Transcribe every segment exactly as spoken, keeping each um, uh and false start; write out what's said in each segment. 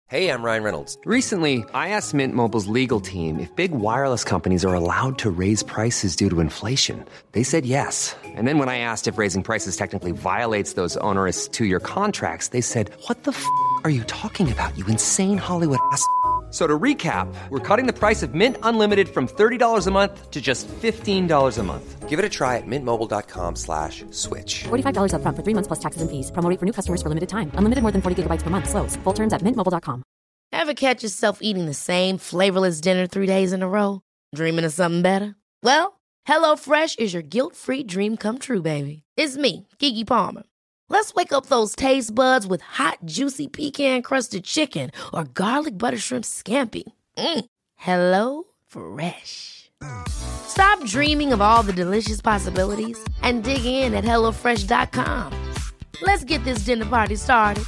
Hey, I'm Ryan Reynolds. Recently, I asked Mint Mobile's legal team if big wireless companies are allowed to raise prices due to inflation. They said yes. And then when I asked if raising prices technically violates those onerous two-year contracts, they said, what the f*** are you talking about, you insane Hollywood ass f- So to recap, we're cutting the price of Mint Unlimited from thirty dollars a month to just fifteen dollars a month. Give it a try at mintmobile.com slash switch. forty-five dollars up front for three months plus taxes and fees. Promo rate for new customers for limited time. Unlimited more than forty gigabytes per month. Slows full terms at mint mobile dot com. Ever catch yourself eating the same flavorless dinner three days in a row? Dreaming of something better? Well, HelloFresh is your guilt-free dream come true, baby. It's me, Keke Palmer. Let's wake up those taste buds with hot, juicy pecan-crusted chicken or garlic butter shrimp scampi. Mm. Hello Fresh. Stop dreaming of all the delicious possibilities and dig in at hello fresh dot com. Let's get this dinner party started.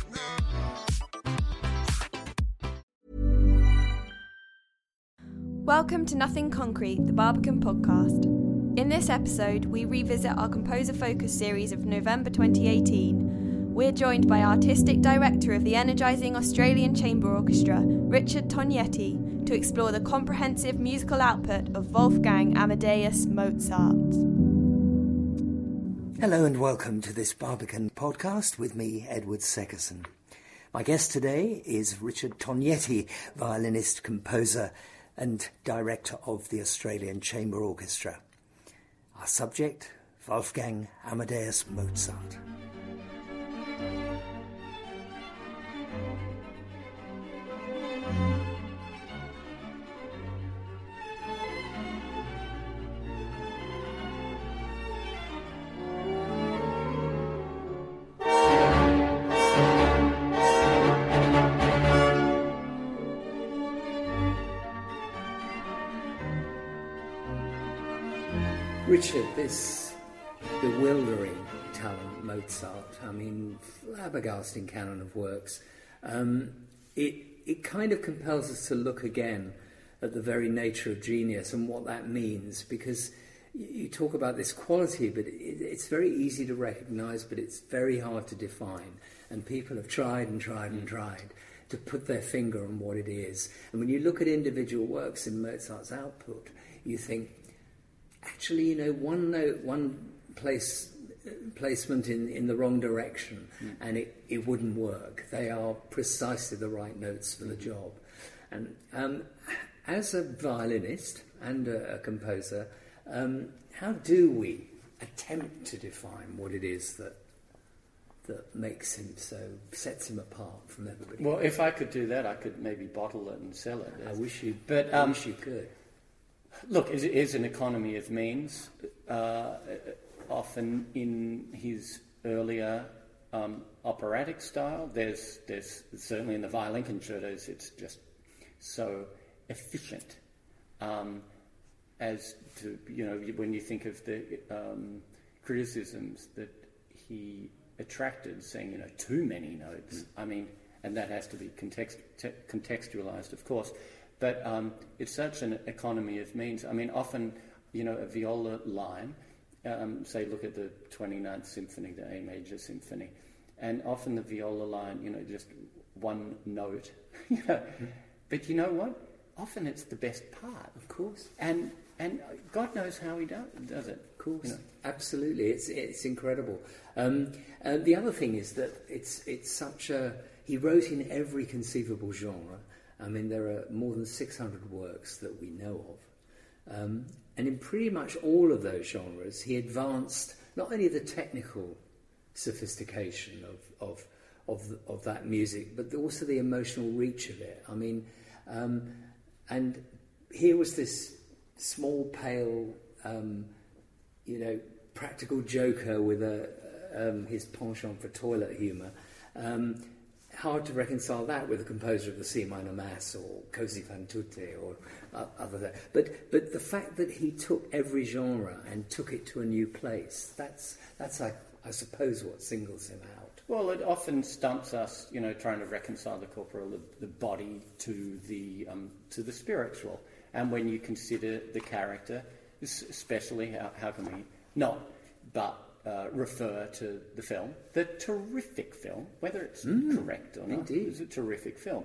Welcome to Nothing Concrete, the Barbican podcast. In this episode, we revisit our Composer Focus series of November twenty eighteen. We're joined by Artistic Director of the energising Australian Chamber Orchestra, Richard Tognetti, to explore the comprehensive musical output of Wolfgang Amadeus Mozart. Hello and welcome to this Barbican podcast with me, Edward Seckerson. My guest today is Richard Tognetti, violinist, composer and director of the Australian Chamber Orchestra. Our subject, Wolfgang Amadeus Mozart. Richard, this bewildering talent, Mozart, I mean, flabbergasting canon of works, um, it, it kind of compels us to look again at the very nature of genius and what that means, because you talk about this quality, but it, it's very easy to recognise, but it's very hard to define, and people have tried and tried and tried to put their finger on what it is. And when you look at individual works in Mozart's output, you think, actually, you know, one note, one place placement in, in the wrong direction, mm. and it, it wouldn't work. They are precisely the right notes for the job. And um, as a violinist and a, a composer, um, how do we attempt to define what it is that that makes him so, sets him apart from everybody? Well, if I could do that, I could maybe bottle it and sell it. I wish you, but I um, wish you could. Look, it is an economy of means. Uh, often in his earlier um, operatic style, there's, there's certainly in the violin concertos, it's just so efficient. Um, as to, you know, when you think of the um, criticisms that he attracted, saying, you know, too many notes. Mm. I mean, and that has to be context, te- contextualized, of course. But um, it's such an economy of means. I mean, often, you know, a viola line, um, say, look at the twenty-ninth Symphony, the A Major Symphony, and often the viola line, you know, just one note. you know. Mm. But you know what? Often it's the best part. Of course. And and God knows how he do, does it. Of course. You know. Absolutely. It's it's incredible. Um, and the other thing is that it's it's such a... He wrote in every conceivable genre. I mean, there are more than six hundred works that we know of. Um, and in pretty much all of those genres, he advanced not only the technical sophistication of of of, the, of that music, but also the emotional reach of it. I mean, um, and here was this small, pale, um, you know, practical joker with a um, his penchant for toilet humour. Um, Hard to reconcile that with a composer of the C minor Mass or Così fan tutte or uh, other. But but the fact that he took every genre and took it to a new place, that's that's I, I suppose what singles him out. Well, it often stumps us, you know, trying to reconcile the corporal, the, the body, to the um, to the spiritual. And when you consider the character, especially, how, how can we not but Uh, refer to the film, the terrific film, whether it's mm, correct or not. Indeed. It's a terrific film.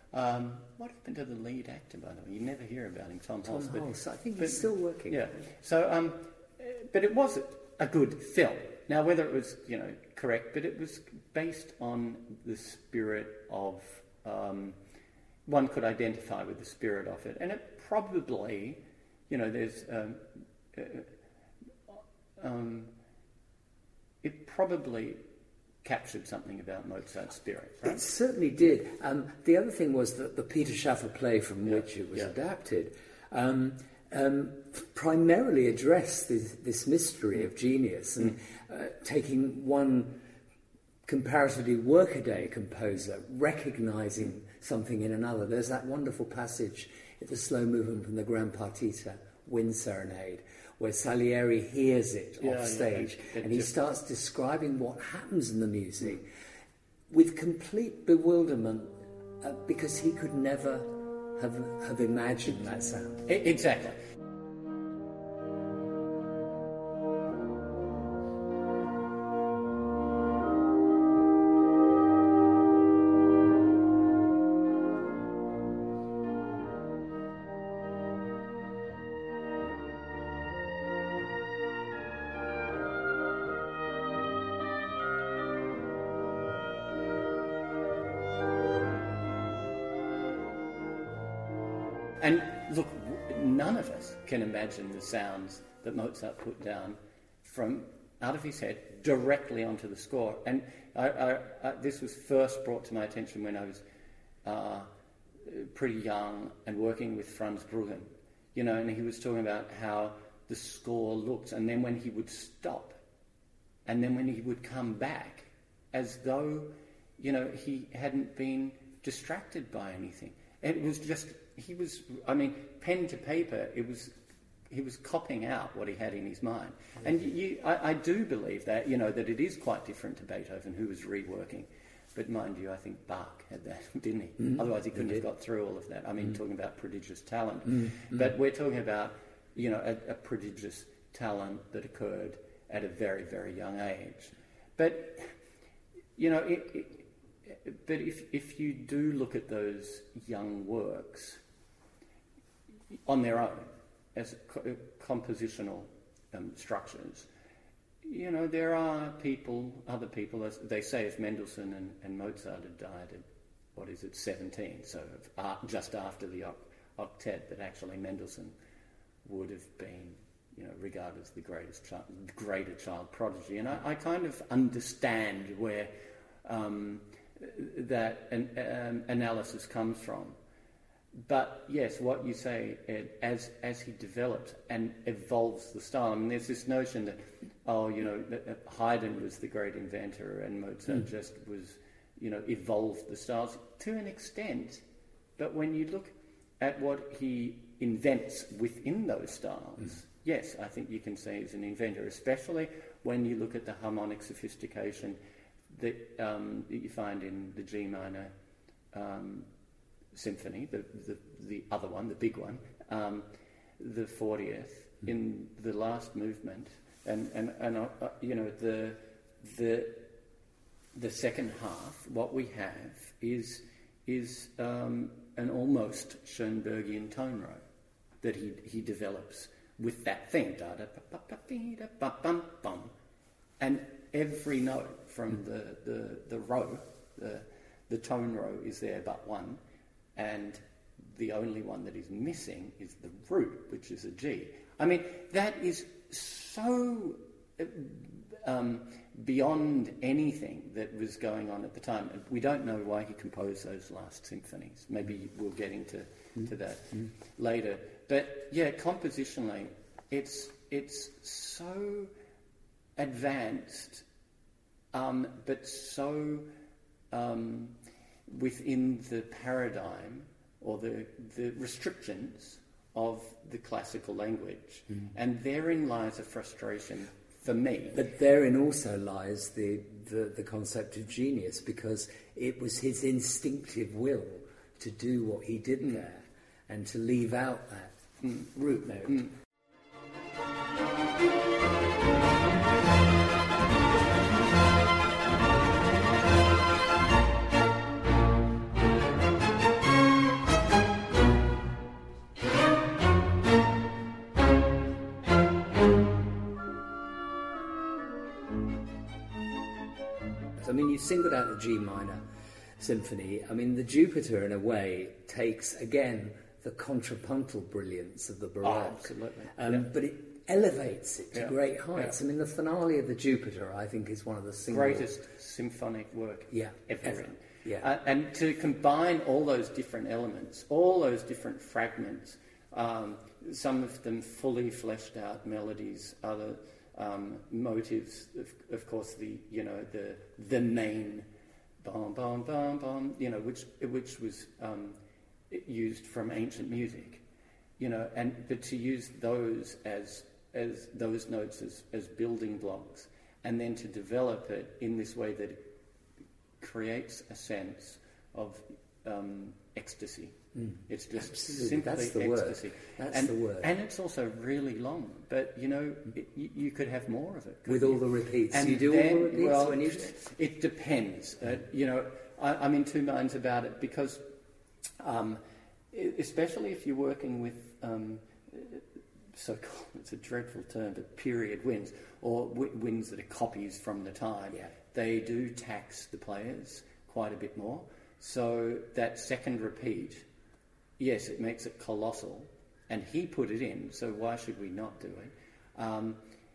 Um, what happened to the lead actor, by the way? You never hear about him, Tom, Tom Hulce. But, Hulce. I think but, he's still working. Yeah. So, um, but it was a good film. Now, whether it was, you know, correct, but it was based on the spirit of. Um, one could identify with the spirit of it, and it probably, you know, there's. Um, uh, um, it probably captured something about Mozart's spirit, right? It certainly did. Um, the other thing was that the Peter Shaffer play from yeah. which it was yeah. adapted um, um, primarily addressed this, this mystery of genius and mm. uh, taking one comparatively workaday composer, recognising something in another. There's that wonderful passage in the slow movement from the Grand Partita, Wind Serenade, where Salieri hears it yeah, off stage yeah, it, it and he just... starts describing what happens in the music with complete bewilderment uh, because he could never have, have imagined that sound. Exactly. And look, none of us can imagine the sounds that Mozart put down from out of his head directly onto the score. And I, I, I, this was first brought to my attention when I was uh, pretty young and working with Franz Bruggen, you know, and he was talking about how the score looks, and then when he would stop, and then when he would come back, as though, you know, he hadn't been distracted by anything. It was just... He was, I mean, pen to paper, it was, he was copying out what he had in his mind. And you, I, I do believe that, you know, that it is quite different to Beethoven, who was reworking. But mind you, I think Bach had that, didn't he? Mm-hmm. Otherwise he couldn't he have got through all of that. I mean, mm-hmm. talking about prodigious talent. Mm-hmm. But we're talking about, you know, a, a prodigious talent that occurred at a very, very young age. But, you know, it, it, but if if you do look at those young works on their own, as co- compositional um, structures, you know, there are people, other people, as they say, if Mendelssohn and, and Mozart had died at, what is it, seventeen, so uh, just after the octet, that actually Mendelssohn would have been, you know, regarded as the greatest child, greater child prodigy. And I, I kind of understand where um, that an, um, analysis comes from. But yes, what you say, Ed, as as he develops and evolves the style. I mean, there's this notion that, oh, you know, that Haydn was the great inventor and Mozart mm. just was, you know, evolved the styles to an extent. But when you look at what he invents within those styles, mm. yes, I think you can say he's an inventor, especially when you look at the harmonic sophistication that, um, that you find in the G minor um, symphony, the, the the other one, the big one, um, the fortieth, mm. in the last movement, and and and uh, uh, you know, the the the second half. What we have is is um, an almost Schoenbergian tone row that he he develops with that thing, da da ba ba ba ba bum bum, and every note from mm. the the the row, the the tone row is there but one. And the only one that is missing is the root, which is a G. I mean, that is so um, beyond anything that was going on at the time. We don't know why he composed those last symphonies. Maybe we'll get into mm. to that mm. later. But yeah, compositionally, it's it's so advanced, um, but so... Um, within the paradigm or the, the restrictions of the classical language. Mm. And therein lies a frustration for me. But therein also lies the, the, the concept of genius, because it was his instinctive will to do what he did mm. there and to leave out that mm. root note. Mm. singled out the G minor symphony. I mean, the Jupiter, in a way, takes, again, the contrapuntal brilliance of the Baroque. Oh, absolutely. Um, yeah. But it elevates it to yeah. great heights. Yeah. I mean, the finale of the Jupiter, I think, is one of the single... greatest symphonic work yeah, ever. ever. Yeah. Uh, and to combine all those different elements, all those different fragments, um, some of them fully fleshed out melodies, other um, motives, of, of course, the you know the the main bom bom bom bom, you know, which which was um, used from ancient music, you know, and but to use those as as those notes as, as building blocks, and then to develop it in this way that it creates a sense of um, ecstasy. Mm. It's just Absolutely. simply That's the ecstasy. word. That's and, the word. And it's also really long, but you know, it, you, you could have more of it. With you? all the repeats. And you do then, all the repeats well, when you... It depends. Uh, you know, I, I'm in two minds about it because, um, especially if you're working with um, so-called, it's a dreadful term, but period winds, or w- winds that are copies from the time, yeah. they do tax the players quite a bit more. So that second repeat, yes, it makes it colossal, and he put it in, so why should we not do it? Um,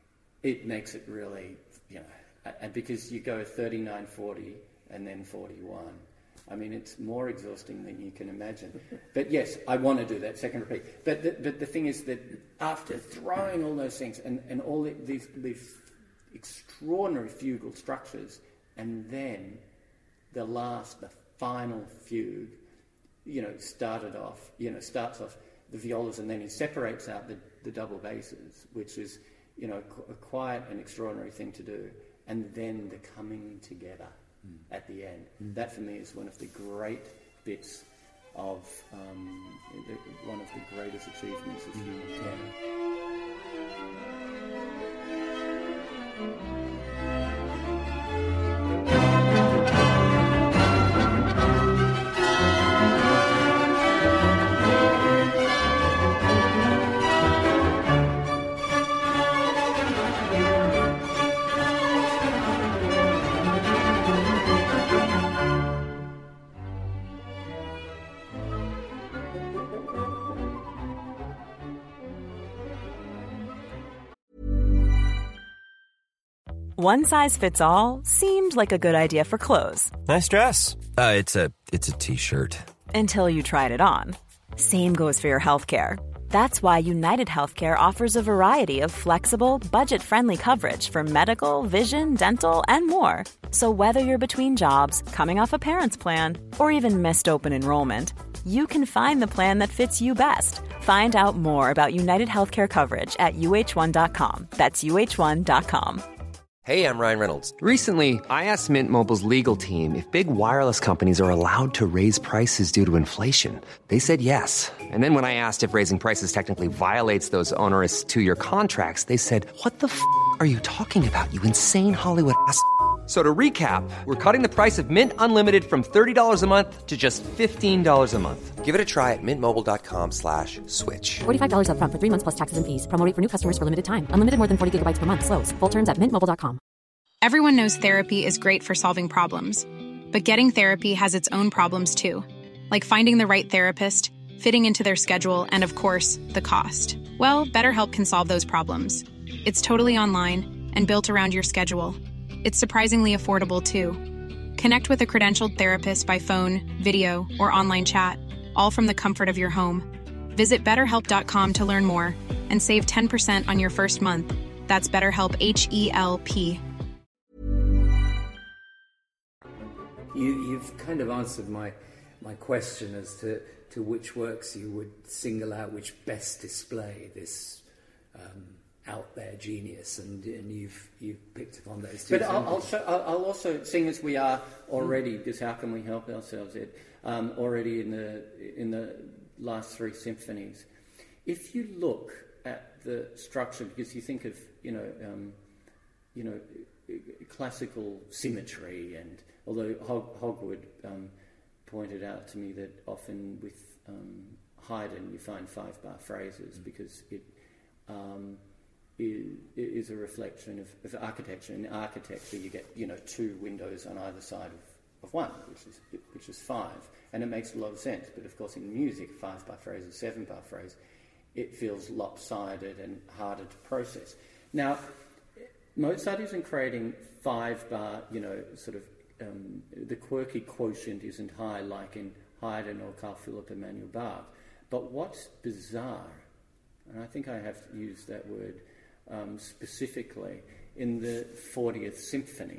it makes it really, you know, uh, because you go thirty-nine forty and then forty-one. I mean, it's more exhausting than you can imagine. But yes, I want to do that second repeat. But the, but the thing is that after throwing all those things and, and all the, these, these extraordinary fugal structures, and then the last, the final fugue, you know, started off, you know, starts off the violas, and then he separates out the, the double basses, which is, you know, qu- quite an extraordinary thing to do. And then the coming together mm. at the end. Mm. That, for me, is one of the great bits of, um, the, one of the greatest achievements of human piano. One size fits all seemed like a good idea for clothes. Nice dress. Uh, it's a it's a t-shirt. Until you tried it on. Same goes for your healthcare. That's why United Healthcare offers a variety of flexible, budget-friendly coverage for medical, vision, dental, and more. So whether you're between jobs, coming off a parent's plan, or even missed open enrollment, you can find the plan that fits you best. Find out more about United Healthcare coverage at U H one dot com. That's U H one dot com. Hey, I'm Ryan Reynolds. Recently, I asked Mint Mobile's legal team if big wireless companies are allowed to raise prices due to inflation. They said yes. And then when I asked if raising prices technically violates those onerous two-year contracts, they said, "What the f*** are you talking about, you insane Hollywood ass f- So to recap, we're cutting the price of Mint Unlimited from thirty dollars a month to just fifteen dollars a month. Give it a try at mintmobile.com slash switch. forty-five dollars up front for three months plus taxes and fees. Promo rate for new customers for limited time. Unlimited more than forty gigabytes per month. Slows full terms at mint mobile dot com. Everyone knows therapy is great for solving problems. But getting therapy has its own problems too. Like finding the right therapist, fitting into their schedule, and of course, the cost. Well, BetterHelp can solve those problems. It's totally online and built around your schedule. It's surprisingly affordable, too. Connect with a credentialed therapist by phone, video, or online chat, all from the comfort of your home. Visit better help dot com to learn more and save ten percent on your first month. That's BetterHelp, H E L P. You, you've kind of answered my my question as to, to which works you would single out, which best display this um, out there genius, and and you've you've picked up on those two. But I'll, I'll, show, I'll also, seeing as we are already, because how can we help ourselves? Ed, um, already in the in the last three symphonies, if you look at the structure, because you think of you know um, you know classical symmetry, and although Hog, Hogwood um, pointed out to me that often with um, Haydn you find five bar phrases mm. because it. Um, is, is a reflection of, of architecture. In architecture, you get, you know, two windows on either side of, of one, which is which is five, and it makes a lot of sense. But of course, in music, five bar phrase or seven bar phrase, it feels lopsided and harder to process. Now, Mozart isn't creating five bar, you know, sort of um, the quirky quotient isn't high like in Haydn or Carl Philipp Emanuel Bach. But what's bizarre, and I think I have used that word um, specifically in the fortieth Symphony,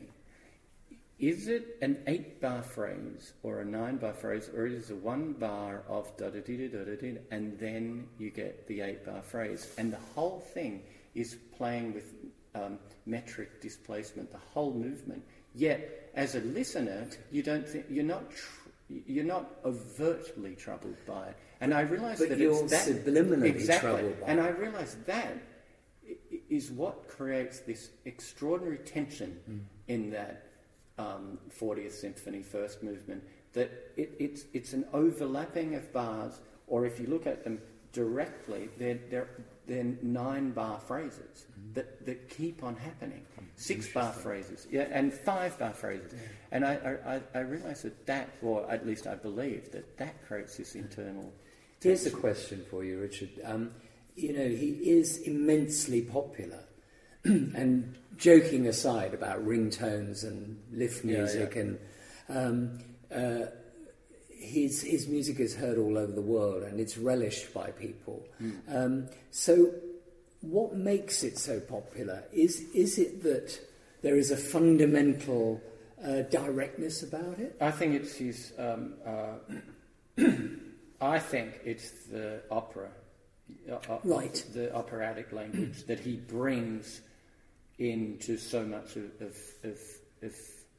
is it an eight-bar phrase or a nine-bar phrase, or is it a one bar of da-da-dee-da-da-da-da, and then you get the eight-bar phrase? And the whole thing is playing with um, metric displacement, the whole movement. Yet, as a listener, you don't think you're not tr- you're not overtly troubled by it. And I realise that you're it's that subliminally exactly, troubled by and it. I realise that is what creates this extraordinary tension mm. in that. Um, fortieth Symphony, first movement, that it, it's it's an overlapping of bars, or if you look at them directly, they're they're, they're nine bar phrases mm-hmm. that, that keep on happening, six bar phrases, yeah, and five bar phrases, yeah. and I I, I realise that that, or at least I believe that that creates this internal. Here's tension. a question for you, Richard. Um, you know, he is immensely popular. And joking aside about ringtones and lift music, yeah, yeah. and um, uh, his his music is heard all over the world and it's relished by people. Mm. Um, so, what makes it so popular? Is is it that there is a fundamental uh, directness about it? I think it's his. Um, uh, I think it's the opera, uh, right? The operatic language that he brings into so much of, of, of, of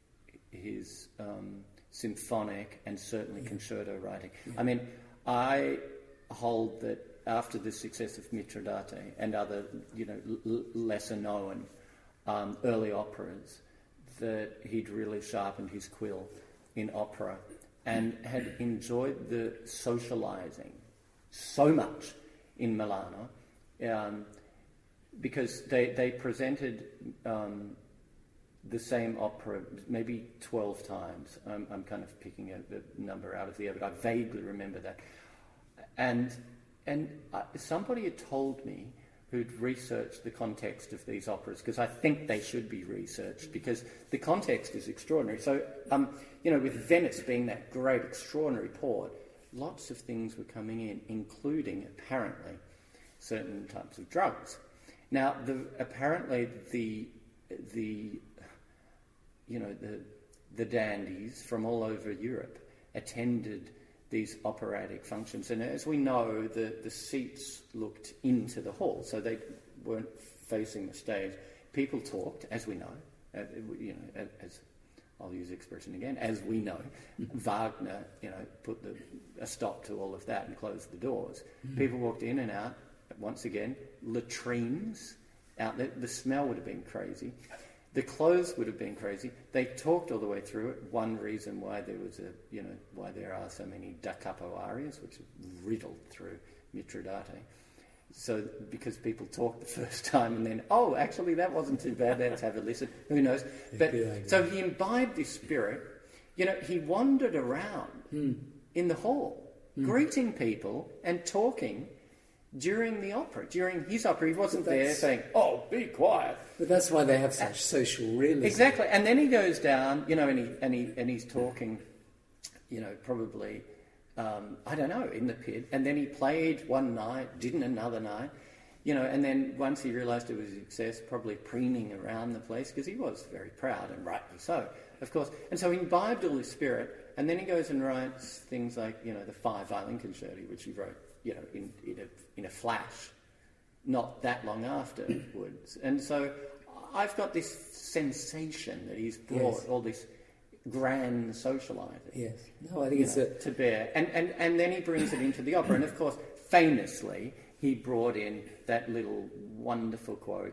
his um, symphonic and certainly yeah. concerto writing. Yeah. I mean, I hold that after the success of Mitridate and other, you know, l- lesser known um, early operas, that he'd really sharpened his quill in opera and had enjoyed the socialising so much in Milano. Um, Because they, they presented um, the same opera maybe twelve times. Um, I'm kind of picking a, a number out of the air, but I vaguely remember that. And and uh, somebody had told me who'd researched the context of these operas, because I think they should be researched, because the context is extraordinary. So, um, you know, with Venice being that great, extraordinary port, lots of things were coming in, including, apparently, certain types of drugs. Now, the, apparently the the you know the the dandies from all over Europe attended these operatic functions, and as we know, the, the seats looked into the hall, so they weren't facing the stage. People talked, as we know, uh, you know, as I'll use the expression again, as we know, Wagner, you know, put the, a stop to all of that and closed the doors. Mm. People walked in and out. Once again, latrines out there. The smell would have been crazy. The clothes would have been crazy. They talked all the way through it. One reason why there was a, you know, why there are so many da capo arias, which are riddled through Mitridate. So because people talked the first time and then, oh, actually that wasn't too bad. Let's have a listen. Who knows? But so he imbibed this spirit. You know, he wandered around mm. in the hall, mm. greeting people and talking. During the opera, during his opera, he wasn't there saying, oh, be quiet. But that's why they have such social realism. Exactly. And then he goes down, you know, and, he, and, he, and he's talking, you know, probably, um, I don't know, in the pit. And then he played one night, didn't another night, you know, and then once he realised it was a success, probably preening around the place, because he was very proud, and rightly so, of course. And so he imbibed all his spirit, and then he goes and writes things like, you know, the Five Violin Concerti, which he wrote, you know, in, in a in a flash, not that long afterwards. And so I've got this sensation that he's brought yes. all this grand socialising. Yes. No, I think it's know, a... to bear. And, and and then he brings it into the opera. And of course, famously, he brought in that little wonderful quote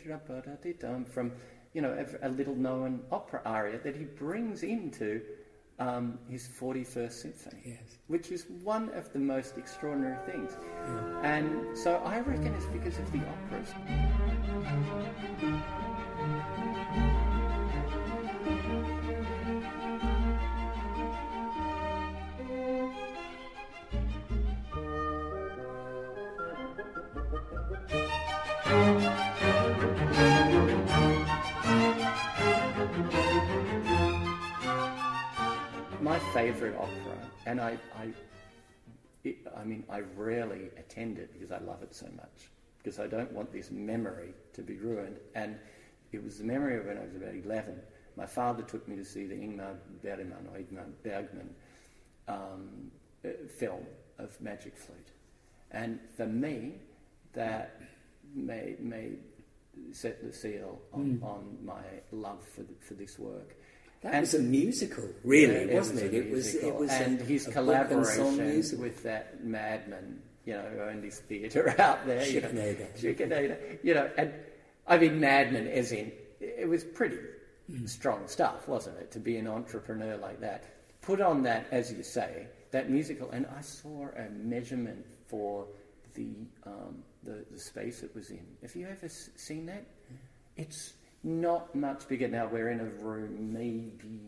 from, you know, a, a little known opera aria that he brings into um, his forty-first symphony, yes. which is one of the most extraordinary things. Yeah. And so I reckon it's because of the operas. My favourite opera, and I, I, it, I mean, I rarely attend it because I love it so much, because I don't want this memory to be ruined. And it was the memory of when I was about eleven. My father took me to see the Ingmar Bergman or Ingmar Bergman um, uh, film of Magic Flute, and for me, that made made set the seal on, mm. on my love for the, for this work. That and was a musical, really, yeah, wasn't it? It was. It was, and a, his a collaboration with that madman, you know, who owned this theatre out there, Schikaneder. Schikaneder, you know, and I mean madman as in it was pretty mm. strong stuff, wasn't it? To be an entrepreneur like that, put on that, as you say, that musical, and I saw a measurement for the um, the, the space it was in. Have you ever s- seen that? Mm. It's not much bigger. Now we're in a room maybe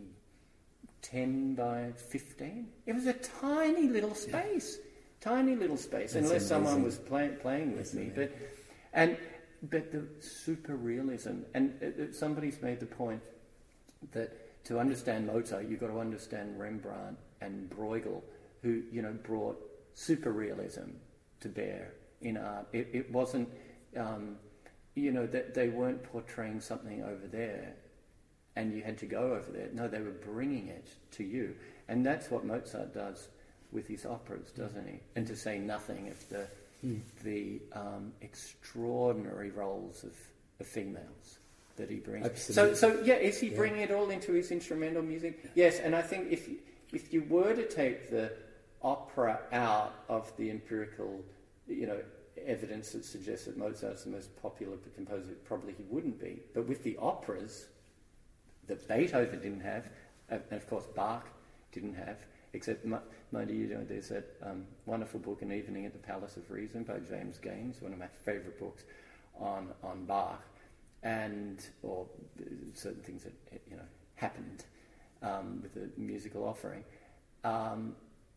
ten by fifteen. It was a tiny little space, yeah. tiny little space, That's unless amazing. someone was play, playing with That's me. Amazing. But and but the super realism, and uh, somebody's made the point that to understand Mozart, you've got to understand Rembrandt and Bruegel, who you know brought super realism to bear in art. It, it wasn't. Um, You know, that they weren't portraying something over there and you had to go over there. No, they were bringing it to you. And that's what Mozart does with his operas, doesn't he? And to say nothing of the mm. the um, extraordinary roles of, of females that he brings. Absolutely. So, so yeah, is he yeah. bringing it all into his instrumental music? Yes, and I think if you, if you were to take the opera out of the empirical, you know, evidence that suggests that Mozart's the most popular composer, probably he wouldn't be. But with the operas that Beethoven didn't have, and of course Bach didn't have, except, mind you, know, there's that um, wonderful book, An Evening at the Palace of Reason by James Gaines, one of my favourite books on, on Bach, and, or certain things that, you know, happened um, with the musical offering. Um,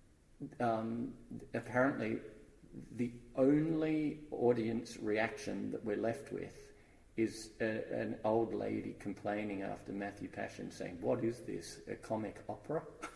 um, apparently, the only audience reaction that we're left with is a, an old lady complaining after Matthew Passion, saying, "What is this, a comic opera?"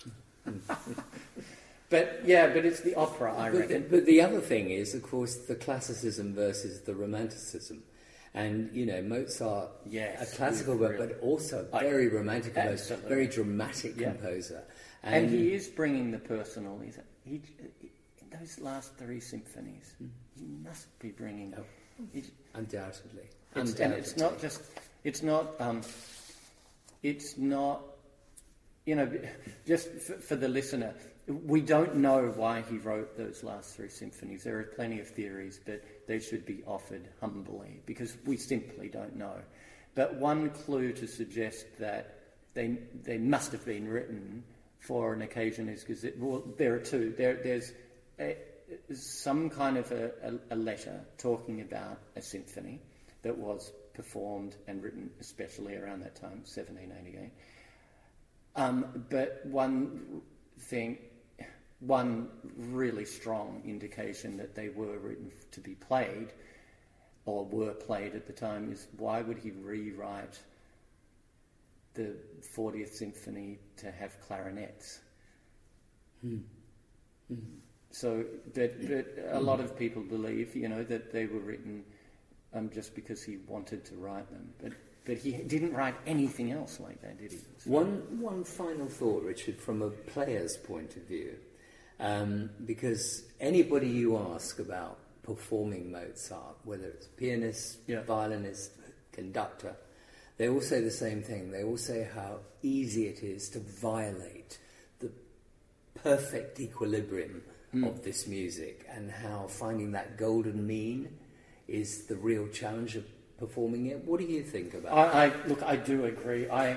But yeah, but it's the opera, I but reckon. The, but the other thing is, of course, the classicism versus the romanticism. And, you know, Mozart, yes, a classical, but, but also a very romantic composer, very dramatic yeah. composer. And, and he is bringing the personal. He's, he, he, in those last three symphonies, mm. he must be bringing... Oh, he, undoubtedly. It's, undoubtedly. And it's not just... It's not... Um, it's not... You know, just for, for the listener, we don't know why he wrote those last three symphonies. There are plenty of theories, but they should be offered humbly, because we simply don't know. But one clue to suggest that they they must have been written for an occasion is because, well, there are two. There, there's a, some kind of a, a, a letter talking about a symphony that was performed and written especially around that time, seventeen eighty-eight. Um, but one thing, one really strong indication that they were written to be played, or were played at the time, is why would he rewrite the fortieth Symphony to have clarinets? Hmm. Hmm. So, but, but a lot of people believe, you know, that they were written um, just because he wanted to write them. But But he didn't write anything else like that, did he? So one one final thought, Richard, from a player's point of view, um, because anybody you ask about performing Mozart, whether it's pianist, yeah. violinist, conductor, they all say the same thing. They all say how easy it is to violate the perfect equilibrium mm. of this music, and how finding that golden mean is the real challenge of performing it. What do you think about I, I look, I do agree. I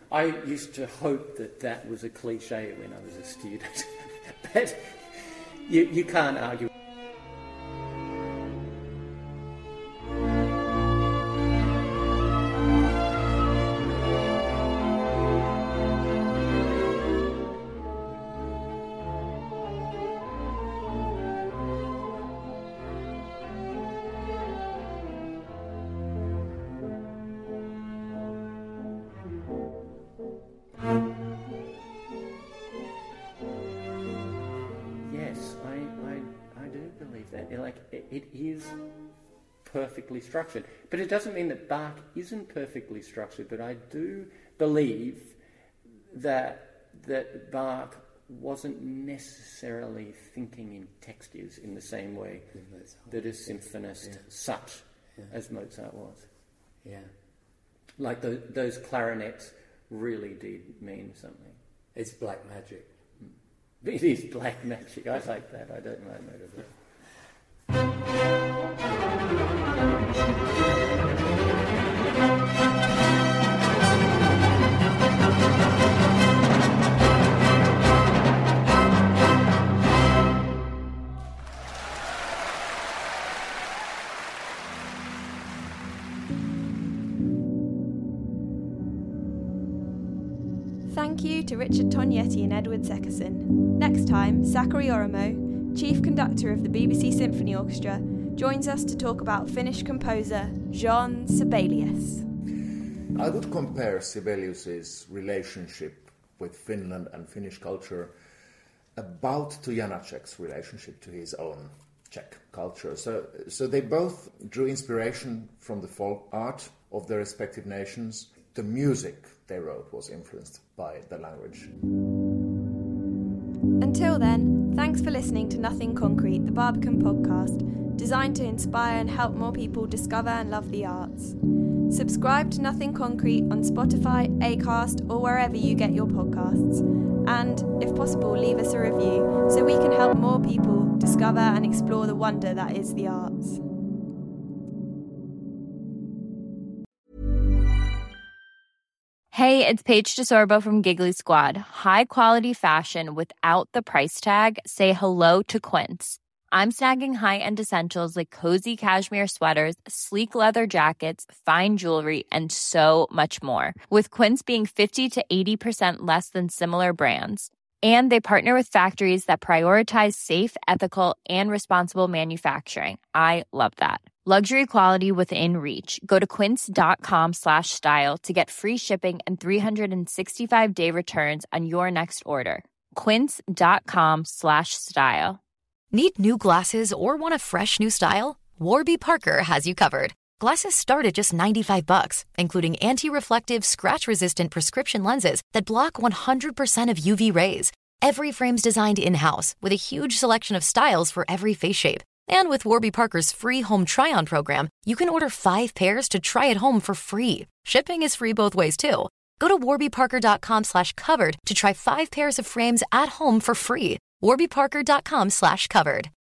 I used to hope that that was a cliche when I was a student, but you, you can't argue. Like, it is perfectly structured. But it doesn't mean that Bach isn't perfectly structured, but I do believe that that Bach wasn't necessarily thinking in textures in the same way that a symphonist yeah. such yeah. as Mozart was. Yeah. Like the, those clarinets really did mean something. It's black magic. It is black magic. I like that. I don't mind that at all. Thank you to Richard Tognetti and Edward Seckerson. Next time, Sakari Oramo, Chief Conductor of the B B C Symphony Orchestra, joins us to talk about Finnish composer Jean Sibelius. I would compare Sibelius's relationship with Finland and Finnish culture about to Janacek's relationship to his own Czech culture. So, so they both drew inspiration from the folk art of their respective nations. The music they wrote was influenced by the language. Until then, thanks for listening to Nothing Concrete, the Barbican podcast, designed to inspire and help more people discover and love the arts. Subscribe to Nothing Concrete on Spotify, Acast, or wherever you get your podcasts. And, if possible, leave us a review so we can help more people discover and explore the wonder that is the arts. Hey, it's Paige DeSorbo from Giggly Squad. High quality fashion without the price tag. Say hello to Quince. I'm snagging high-end essentials like cozy cashmere sweaters, sleek leather jackets, fine jewelry, and so much more. With Quince being fifty to eighty percent less than similar brands. And they partner with factories that prioritize safe, ethical, and responsible manufacturing. I love that. Luxury quality within reach. Go to quince.com slash style to get free shipping and three sixty-five day returns on your next order. Quince.com slash style. Need new glasses or want a fresh new style? Warby Parker has you covered. Glasses start at just ninety-five bucks, including anti-reflective, scratch-resistant prescription lenses that block one hundred percent of U V rays. Every frame's designed in-house with a huge selection of styles for every face shape. And with Warby Parker's free home try-on program, you can order five pairs to try at home for free. Shipping is free both ways, too. Go to warbyparker.com slash covered to try five pairs of frames at home for free. warbyparker.com slash covered.